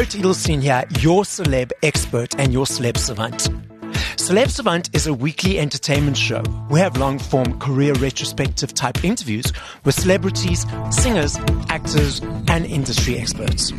Garrett Edelstein here, your celeb expert and your celeb savant. Celeb Savant is a weekly entertainment show. We have long-form career retrospective type interviews with celebrities, singers, actors, and industry experts.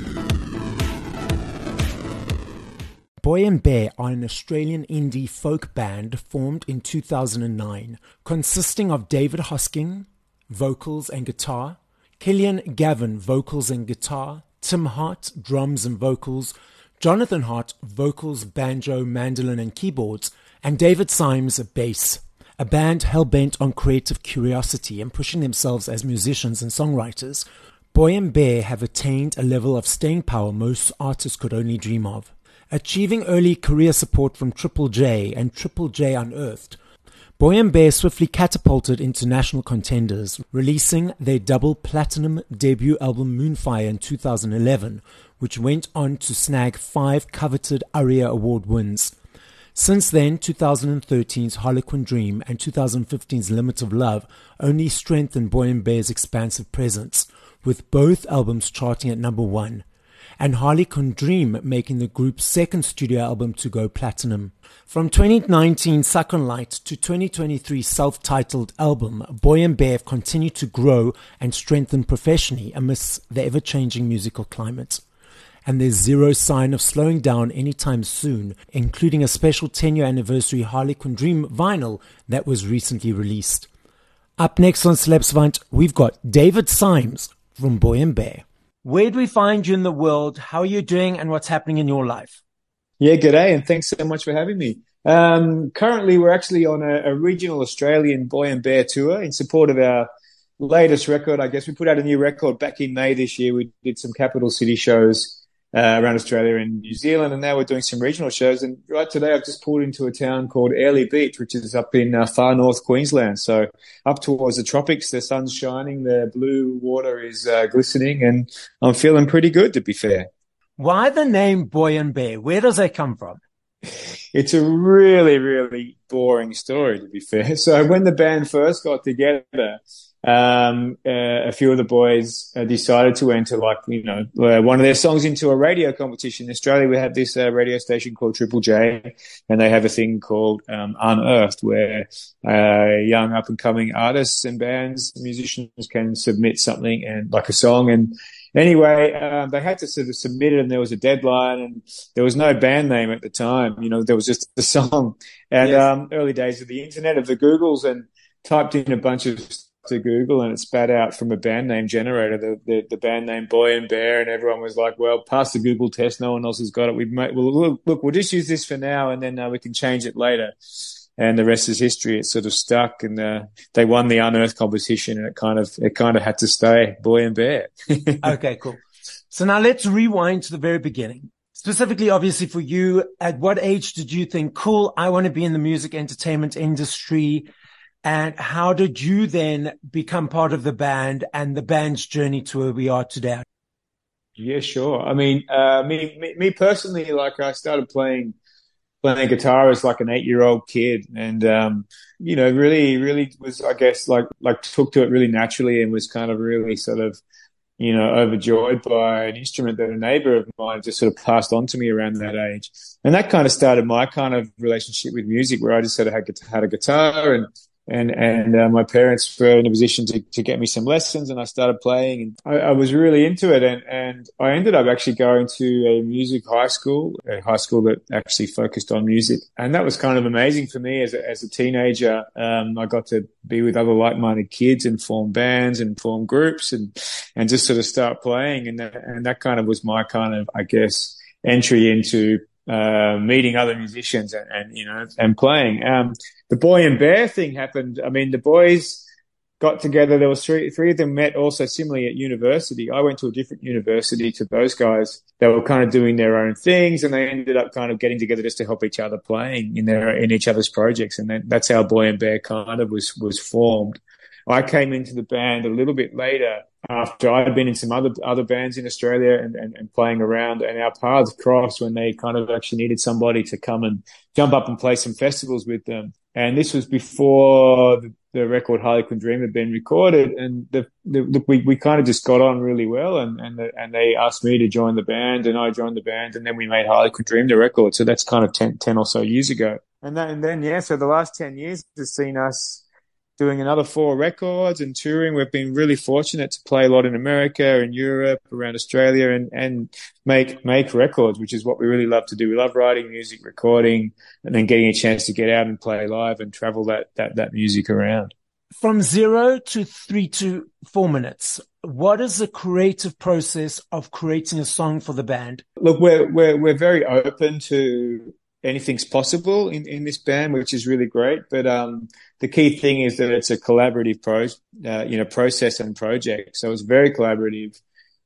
Boy and Bear are an Australian indie folk band formed in 2009, consisting of David Hosking, vocals and guitar, Killian Gavin, vocals and guitar, Tim Hart, drums and vocals, Jonathan Hart, vocals, banjo, mandolin and keyboards, and David Symes, bass. A band hell-bent on creative curiosity and pushing themselves as musicians and songwriters, Boy and Bear have attained a level of staying power most artists could only dream of. Achieving early career support from Triple J and Triple J Unearthed, Boy and Bear swiftly catapulted into national contenders, releasing their double platinum debut album Moonfire in 2011, which went on to snag 5 coveted ARIA Award wins. Since then, 2013's Harlequin Dream and 2015's Limit of Love only strengthened Boy and Bear's expansive presence, with both albums charting at number 1, and Harlequin Dream making the group's second studio album to go platinum. From 2019's Suck on Light to 2023's self-titled album, Boy and Bear have continued to grow and strengthen professionally amidst the ever-changing musical climate. And there's zero sign of slowing down anytime soon, including a special 10-year anniversary Harlequin Dream vinyl that was recently released. Up next on Celeb Savant, we've got David Symes from Boy and Bear. Where do we find you in the world? How are you doing and what's happening in your life? Yeah, g'day, and thanks so much for having me. Currently, we're actually on a regional Australian Boy and Bear tour in support of our latest record. I guess we put out a new record back in May this year. We did some capital city shows around Australia and New Zealand, and now we're doing some regional shows. And right today, I've just pulled into a town called Airlie Beach, which is up in far north Queensland. So up towards the tropics, the sun's shining, the blue water is glistening, and I'm feeling pretty good, to be fair. Why the name Boy and Bear? Where does that come from? It's a really, really boring story, to be fair. So when the band first got together, a few of the boys decided to enter, one of their songs into a radio competition. In Australia, we have this radio station called Triple J, and they have a thing called Unearthed, where young up-and-coming artists and bands, musicians can submit something and like a song. And anyway, they had to sort of submit it, and there was a deadline, and there was no band name at the time. There was just the song. And yes. Early days of the internet, of the Googles, and typed in a bunch of stuff to Google, and it spat out from a band name generator the band name Boy and Bear, and everyone was like, well, pass the Google test, no one else has got it. We'll just use this for now, and then we can change it later. And the rest is history. It sort of stuck, and they won the Unearthed competition, and it kind of had to stay Boy and Bear. Okay, cool. So now let's rewind to the very beginning. Specifically, obviously for you, at what age did you think, cool, I want to be in the music entertainment industry? And how did you then become part of the band and the band's journey to where we are today? Yeah, sure. I mean, me personally, I started playing guitar as like an 8-year-old kid, and really was, I guess, like took to it really naturally, and was kind of really sort of overjoyed by an instrument that a neighbor of mine just sort of passed on to me around that age. And that kind of started my kind of relationship with music, where I just sort of had a guitar, and my parents were in a position to get me some lessons, and I started playing, and I was really into it, and I ended up actually going to a music high school that actually focused on music, and that was kind of amazing for me as a teenager. I got to be with other like-minded kids and form bands and form groups and just sort of start playing, and that kind of was my kind of, I guess, entry into meeting other musicians and playing. The Boy and Bear thing happened. I mean, the boys got together. There was three of them met also similarly at university. I went to a different university to those guys. They were kind of doing their own things, and they ended up kind of getting together just to help each other playing in each other's projects. And that's how Boy and Bear kind of was formed. I came into the band a little bit later, after I had been in some other bands in Australia and playing around, and our paths crossed when they kind of actually needed somebody to come and jump up and play some festivals with them. And this was before the record Harlequin Dream had been recorded, and we kind of just got on really well, and they asked me to join the band, and I joined the band, and then we made Harlequin Dream the record. So that's kind of 10 or so years ago. And then so the last 10 years has seen us doing another 4 records and touring. We've been really fortunate to play a lot in America and Europe, around Australia, and make records, which is what we really love to do. We love writing music, recording, and then getting a chance to get out and play live and travel that music around. From 0 to 3 to 4 minutes, what is the creative process of creating a song for the band? Look, we're very open to anything's possible in this band, which is really great. But the key thing is that it's a collaborative process and project. So it's very collaborative.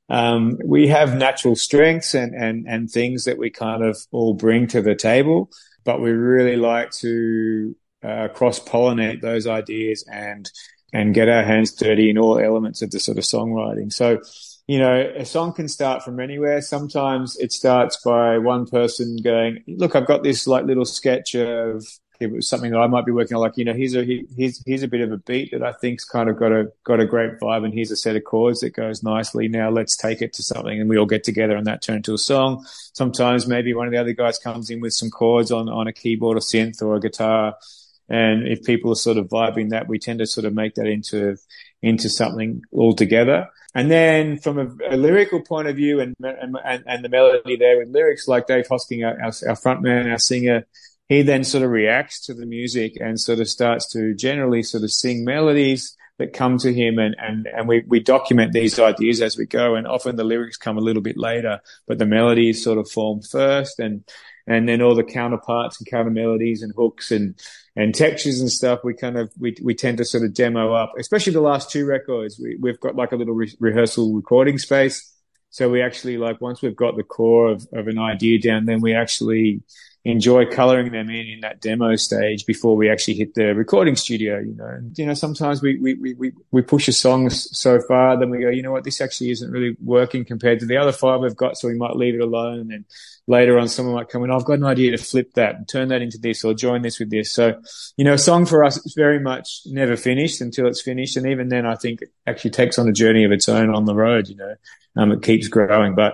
We have natural strengths and things that we kind of all bring to the table, but we really like to cross-pollinate those ideas and get our hands dirty in all elements of the sort of songwriting. So, a song can start from anywhere. Sometimes it starts by one person going, look, I've got this like little sketch of it was something that I might be working on. Like, here's a bit of a beat that I think's kind of got a great vibe, and here's a set of chords that goes nicely. Now let's take it to something, and we all get together and that turns to a song. Sometimes maybe one of the other guys comes in with some chords on a keyboard or synth or a guitar. And if people are sort of vibing that, we tend to sort of make that into something altogether. And then from a lyrical point of view and the melody there with lyrics, like Dave Hosking, our frontman, our singer, he then sort of reacts to the music and sort of starts to generally sort of sing melodies that come to him, and we document these ideas as we go, and often the lyrics come a little bit later, but the melodies sort of form first, and then all the counterparts and counter melodies and hooks and textures and stuff, we tend to sort of demo up, especially the last 2 records. We've got like a little rehearsal recording space. So we actually, like, once we've got the core of an idea down, then we actually enjoy coloring them in that demo stage before we actually hit the recording studio, And, sometimes we push a song so far, then we go, you know what, this actually isn't really working compared to the other 5 we've got, so we might leave it alone. And then later on, someone might come in, I've got an idea to flip that and turn that into this or join this with this. So, a song for us is very much never finished until it's finished. And even then, I think it actually takes on a journey of its own on the road, it keeps growing. But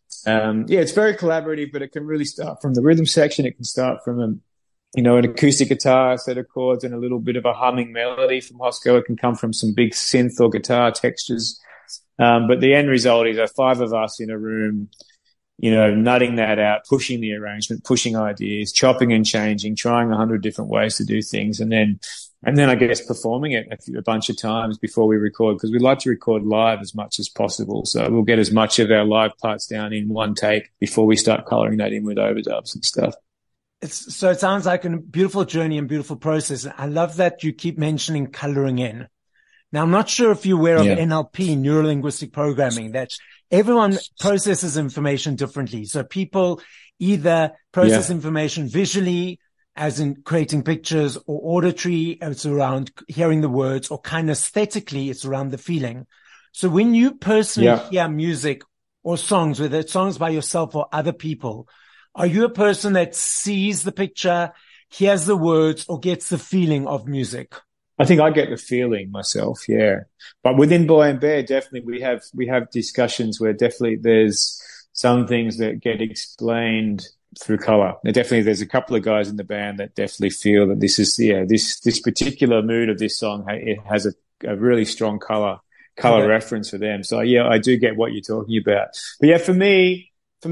it's very collaborative, but it can really start from the rhythm section. It can start from an acoustic guitar set of chords and a little bit of a humming melody from Hosco. It can come from some big synth or guitar textures. But the end result is 5 of us in a room, nutting that out, pushing the arrangement, pushing ideas, chopping and changing, trying 100 different ways to do things. And then I guess performing it a bunch of times before we record, because we like to record live as much as possible. So we'll get as much of our live parts down in one take before we start coloring that in with overdubs and stuff. So it sounds like a beautiful journey and beautiful process. I love that you keep mentioning coloring in. Now, I'm not sure if you're aware of NLP, neuro-linguistic programming, that everyone processes information differently. So people either process information visually, as in creating pictures, or auditory, it's around hearing the words, or kinesthetically, it's around the feeling. So when you personally hear music or songs, whether it's songs by yourself or other people, are you a person that sees the picture, hears the words, or gets the feeling of music? I think I get the feeling myself, yeah. But within Boy and Bear, definitely we have discussions where definitely there's some things that get explained through color. There's a couple of guys in the band that definitely feel that this is, this particular mood of this song, it has a really strong color reference for them. So I do get what you're talking about. But for me,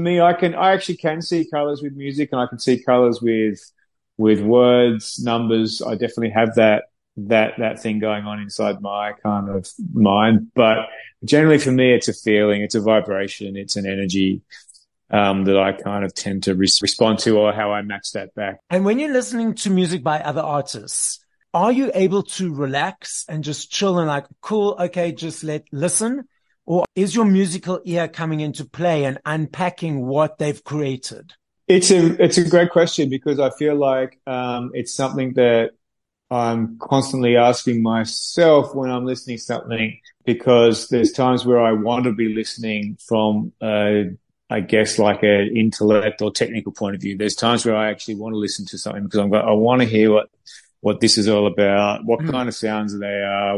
I actually can see colors with music, and I can see colors with words, numbers. I definitely have that thing going on inside my kind of mind. But generally for me, it's a feeling, it's a vibration, it's an energy that I kind of tend to respond to, or how I match that back. And when you're listening to music by other artists, are you able to relax and just chill and like, cool, okay, just listen? Or is your musical ear coming into play and unpacking what they've created? It's a great question, because I feel like it's something that I'm constantly asking myself when I'm listening to something, because there's times where I want to be listening from, I guess, like an intellect or technical point of view. There's times where I actually want to listen to something because I want to hear what this is all about, what kind of sounds they are,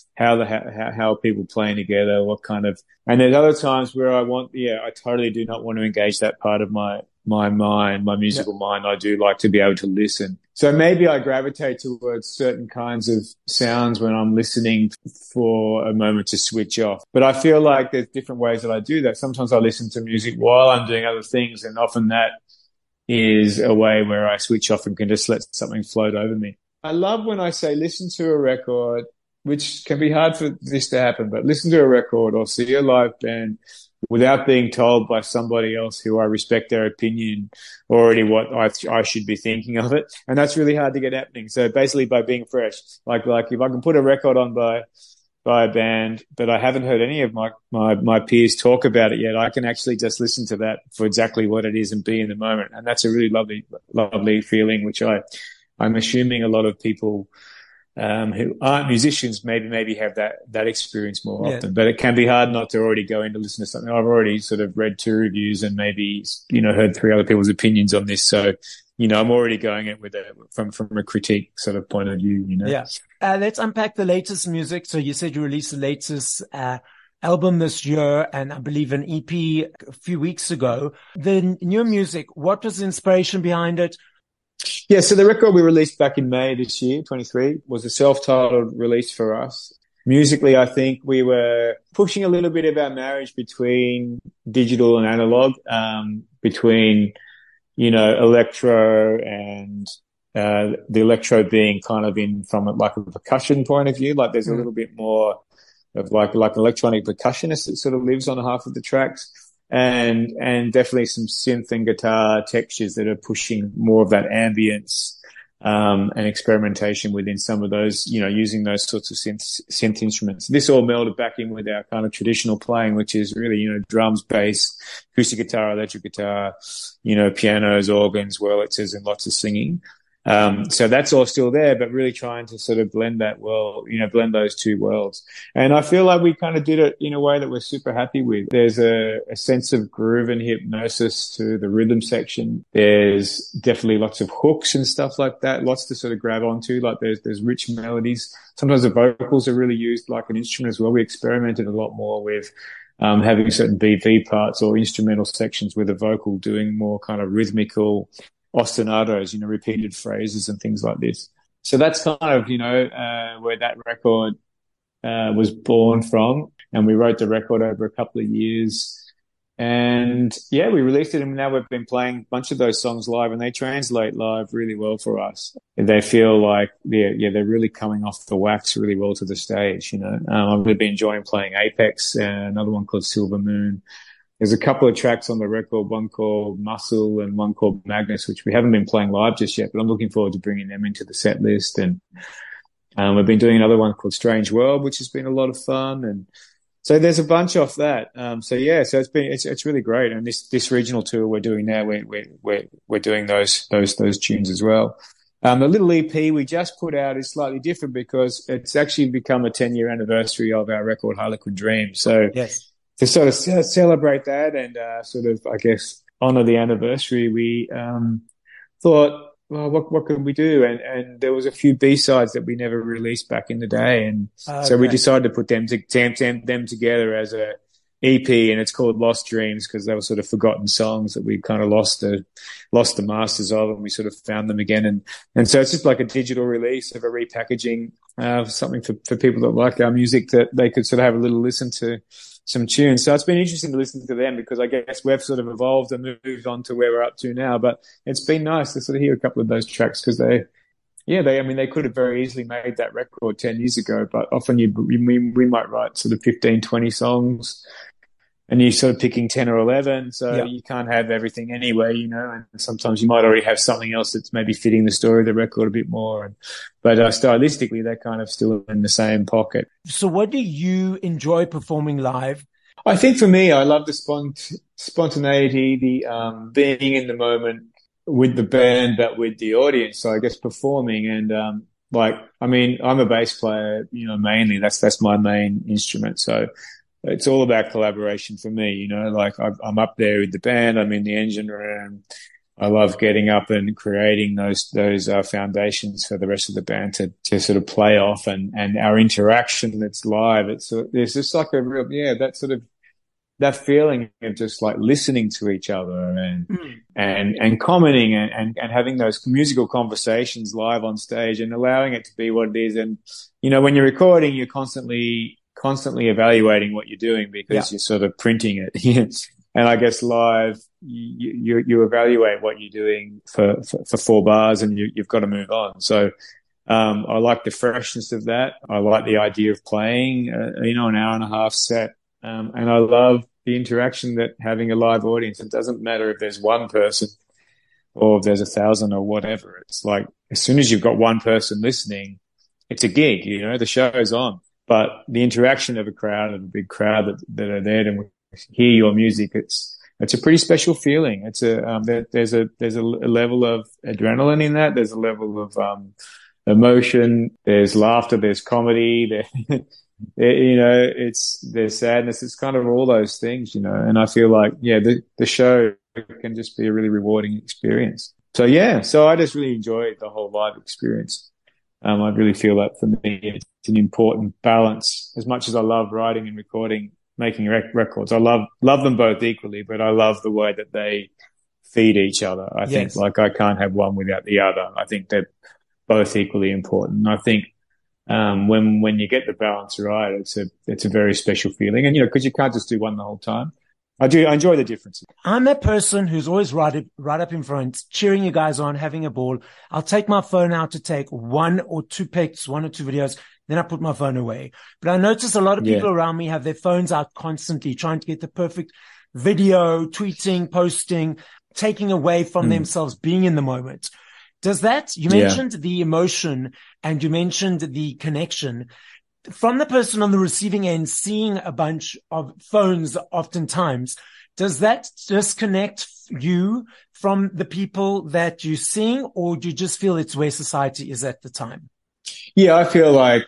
how people playing together, and there's other times where I totally do not want to engage that part of my mind, my musical mind. I do like to be able to listen. So maybe I gravitate towards certain kinds of sounds when I'm listening for a moment to switch off. But I feel like there's different ways that I do that. Sometimes I listen to music while I'm doing other things, and often that is a way where I switch off and can just let something float over me. I love when I say listen to a record, which can be hard for this to happen, but listen to a record or see a live band without being told by somebody else who I respect their opinion already what I should be thinking of it. And that's really hard to get happening. So basically by being fresh, like if I can put a record on by a band, but I haven't heard any of my peers talk about it yet, I can actually just listen to that for exactly what it is and be in the moment. And that's a really lovely feeling, which I'm assuming a lot of people who aren't musicians maybe have that experience more often. But it can be hard not to already go in to listen to something. I've already sort of read 2 reviews and maybe, heard 3 other people's opinions on this. So, I'm already going it from a critique sort of point of view, Yeah. Let's unpack the latest music. So you said you released the latest album this year, and I believe an EP a few weeks ago. The new music, what was the inspiration behind it? Yeah, so the record we released back in May this year, 23, was a self-titled release for us. Musically, I think we were pushing a little bit of our marriage between digital and analog, between, electro and the electro being kind of from like a percussion point of view. Like there's a little bit more of like electronic percussionist that sort of lives on half of the tracks. And definitely some synth and guitar textures that are pushing more of that ambience, and experimentation within some of those, using those sorts of synth instruments. This all melded back in with our kind of traditional playing, which is really, drums, bass, acoustic guitar, electric guitar, pianos, organs, Wurlitzers, and lots of singing. So that's all still there, but really trying to sort of blend those 2 worlds. And I feel like we kind of did it in a way that we're super happy with. There's a sense of groove and hypnosis to the rhythm section. There's definitely lots of hooks and stuff like that, lots to sort of grab onto. Like there's rich melodies. Sometimes the vocals are really used like an instrument as well. We experimented a lot more with having certain BV parts or instrumental sections with the vocal doing more kind of rhythmical ostinatos, repeated phrases and things like this. So that's kind of, where that record was born from. And we wrote the record over a couple of years. And yeah, we released it, and now we've been playing a bunch of those songs live, and they translate live really well for us. They feel like they're really coming off the wax really well to the stage. I've really been enjoying playing Apex, and another one called Silver Moon. There's a couple of tracks on the record, one called Muscle and one called Magnus, which we haven't been playing live just yet, but I'm looking forward to bringing them into the set list. And we've been doing another one called Strange World, which has been a lot of fun. And so there's a bunch off that. So it's really great. And this regional tour we're doing now, we're doing those tunes as well. The little EP we just put out is slightly different because it's actually become a 10-year anniversary of our record Harlequin Dream. So yes. To sort of celebrate that and sort of, I guess, honor the anniversary, we thought, well, what could we do? And there was a few B-sides that we never released back in the day, and so we decided to put them together as a EP, and it's called Lost Dreams because they were sort of forgotten songs that we kind of lost the masters of, and we sort of found them again, and so it's just like a digital release of a repackaging, something for people that like our music that they could sort of have a little listen to some tunes. So it's been interesting to listen to them because I guess we've sort of evolved and moved on to where we're up to now. But it's been nice to sort of hear a couple of those tracks because they could have very easily made that record 10 years ago, but often we might write sort of 15, 20 songs and you're sort of picking 10 or 11. So you can't have everything anyway, and sometimes you might already have something else that's maybe fitting the story of the record a bit more. But stylistically, they're kind of still in the same pocket. So what do you enjoy performing live? I think for me, I love the spontaneity, the being in the moment with the band, but with the audience. So I guess performing and I'm a bass player, mainly. That's my main instrument. So it's all about collaboration for me, I'm up there with the band, I'm in the engine room, I love getting up and creating those foundations for the rest of the band to sort of play off, and our interaction that's live. There's just like a real, that sort of, that feeling of just like listening to each other and commenting and having those musical conversations live on stage and allowing it to be what it is. And, when you're recording, you're constantly evaluating what you're doing because you're sort of printing it. And I guess live, you evaluate what you're doing for 4 bars, and you've got to move on. So, I like the freshness of that. I like the idea of playing, an hour and a half set. And I love the interaction that having a live audience. It doesn't matter if there's one person or if there's 1,000 or whatever. It's like, as soon as you've got one person listening, it's a gig, the show's on. But the interaction of a big crowd that are there to hear your music, it's a pretty special feeling. It's there's a level of adrenaline in that. There's a level of emotion. There's laughter. There's comedy. There's sadness. It's kind of all those things, And I feel like the show can just be a really rewarding experience. So I just really enjoyed the whole live experience. I really feel that for me, it's an important balance. As much as I love writing and recording, making records, I love them both equally, but I love the way that they feed each other. I think like I can't have one without the other. I think they're both equally important. And I think when you get the balance right, it's a very special feeling. And because you can't just do one the whole time. I enjoy the differences. I'm that person who's always right up in front, cheering you guys on, having a ball. I'll take my phone out to take 1 or 2 pics, 1 or 2 videos. Then I put my phone away. But I notice a lot of people around me have their phones out constantly, trying to get the perfect video, tweeting, posting, taking away from themselves being in the moment. Does that, you mentioned the emotion and you mentioned the connection from the person on the receiving end, seeing a bunch of phones oftentimes, does that disconnect you from the people that you're seeing, or do you just feel it's where society is at the time? Yeah, I feel like,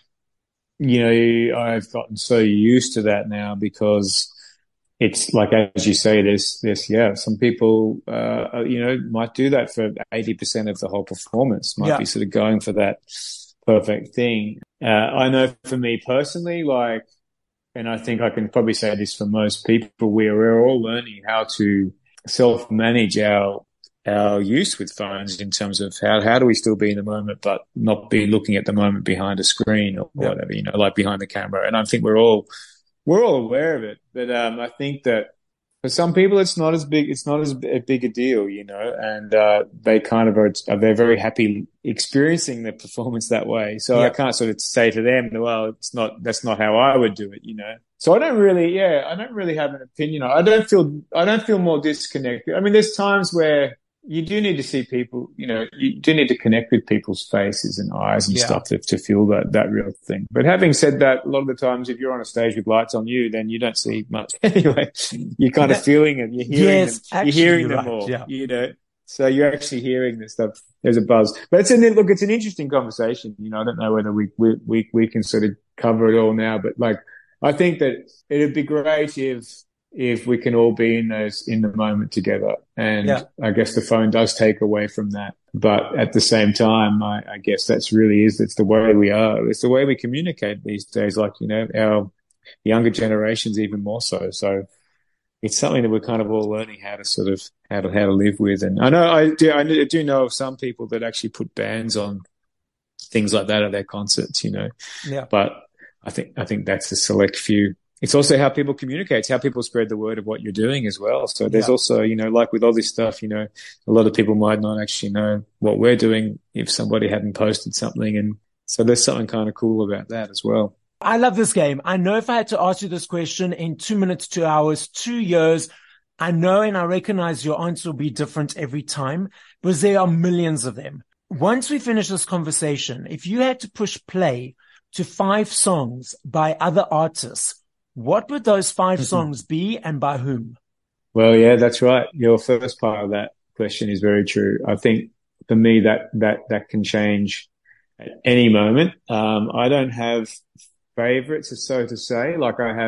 I've gotten so used to that now because it's like, as you say, there's some people, might do that for 80% of the whole performance, might be sort of going for that perfect thing. I know for me personally, and I think I can probably say this for most people, we're all learning how to self-manage our use with phones in terms of how do we still be in the moment but not be looking at the moment behind a screen or whatever, like behind the camera. And I think we're all aware of it, but I think that for some people it's not as big a deal, and they kind of they're very happy experiencing the performance that way. So I can't sort of say to them, well, that's not how I would do it, So I don't really have an opinion. I don't feel more disconnected. I mean, there's times where you do need to see people, you do need to connect with people's faces and eyes and stuff to feel that real thing. But having said that, a lot of the times if you're on a stage with lights on you, then you don't see much anyway. You're kind of feeling it. You're hearing them more, So you're actually hearing this stuff. There's a buzz. But it's an interesting conversation. I don't know whether we can sort of cover it all now, but I think that it'd be great if we can all be in the moment together. And I guess the phone does take away from that. But at the same time, I guess it's the way we are. It's the way we communicate these days. Our younger generations even more so. So it's something that we're kind of all learning how to live with. And I do know of some people that actually put bands on things like that at their concerts, But I think that's a select few. It's also how people communicate. It's how people spread the word of what you're doing as well. So there's also, like with all this stuff, a lot of people might not actually know what we're doing if somebody hadn't posted something. And so there's something kind of cool about that as well. I love this game. I know if I had to ask you this question in 2 minutes, 2 hours, 2 years, I know and I recognize your answer will be different every time because there are millions of them. Once we finish this conversation, if you had to push play to 5 songs by other artists, what would those 5 songs be and by whom? Well, yeah, that's right. Your first part of that question is very true. I think for me that can change at any moment. I don't have favorites, so to say. I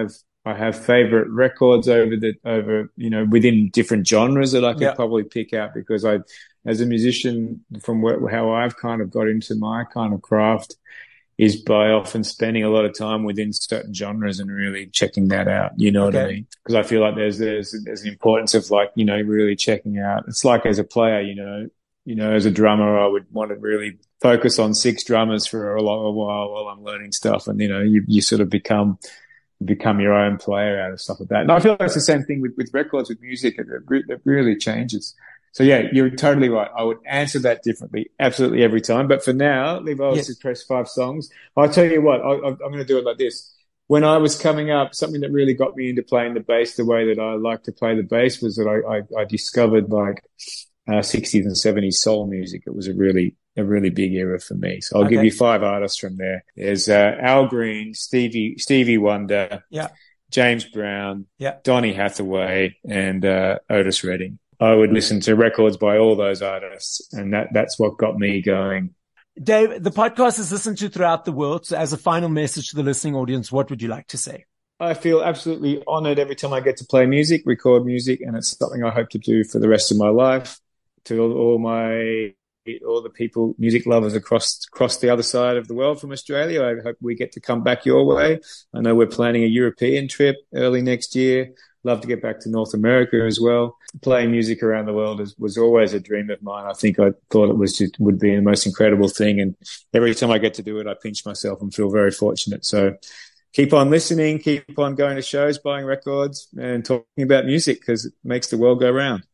I have favorite records over, you know, within different genres that I could probably pick out because as a musician, from how I've kind of got into my kind of craft is by often spending a lot of time within certain genres and really checking that out. You know what I mean? Because I feel like there's an importance of like, you know, really checking out. It's like as a player, you know, as a drummer, I would want to really focus on 6 drummers for a while I'm learning stuff. And, you know, you sort of become your own player out of stuff like that. And I feel like it's the same thing with records, with music. It really changes. So yeah, you're totally right. I would answer that differently, absolutely every time. But for now, leave us to press 5 songs. I'll tell you what, I'm going to do it like this. When I was coming up, something that really got me into playing the bass the way that I like to play the bass was that I discovered like 60s and 70s soul music. It was a really big era for me. So I'll give you 5 artists from there. There's Al Green, Stevie Wonder, James Brown, Donny Hathaway, and Otis Redding. I would listen to records by all those artists, and that's what got me going. Dave, the podcast is listened to throughout the world. So as a final message to the listening audience, what would you like to say? I feel absolutely honored every time I get to play music, record music, and it's something I hope to do for the rest of my life. To all the people, music lovers across the other side of the world from Australia, I hope we get to come back your way. I know we're planning a European trip early next year. Love to get back to North America as well. Playing music around the world was always a dream of mine. I think I thought it would be the most incredible thing. And every time I get to do it, I pinch myself and feel very fortunate. So keep on listening, keep on going to shows, buying records and talking about music because it makes the world go round.